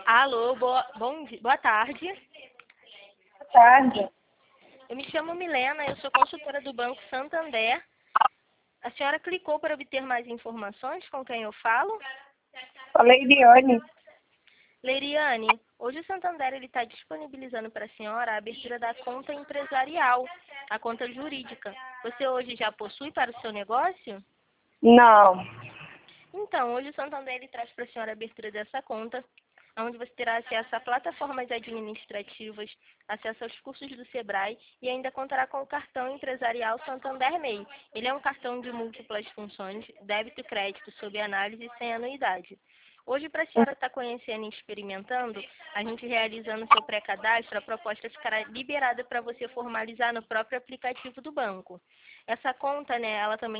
Alô, boa tarde. Boa tarde. Eu me chamo Milena, eu sou consultora do Banco Santander. A senhora clicou para obter mais informações? Com quem eu falo? Leiriane. Leiriane, hoje o Santander está disponibilizando para a senhora a abertura da conta empresarial, a conta jurídica. Você hoje já possui para o seu negócio? Não. Então, hoje o Santander traz para a senhora a abertura dessa conta, onde você terá acesso a plataformas administrativas, acesso aos cursos do Sebrae e ainda contará com o cartão empresarial Santander MEI. Ele é um cartão de múltiplas funções, débito e crédito, sob análise e sem anuidade. Hoje, para a senhora estar conhecendo e experimentando, a gente realizando seu pré-cadastro, a proposta ficará liberada para você formalizar no próprio aplicativo do banco. Essa conta, ela também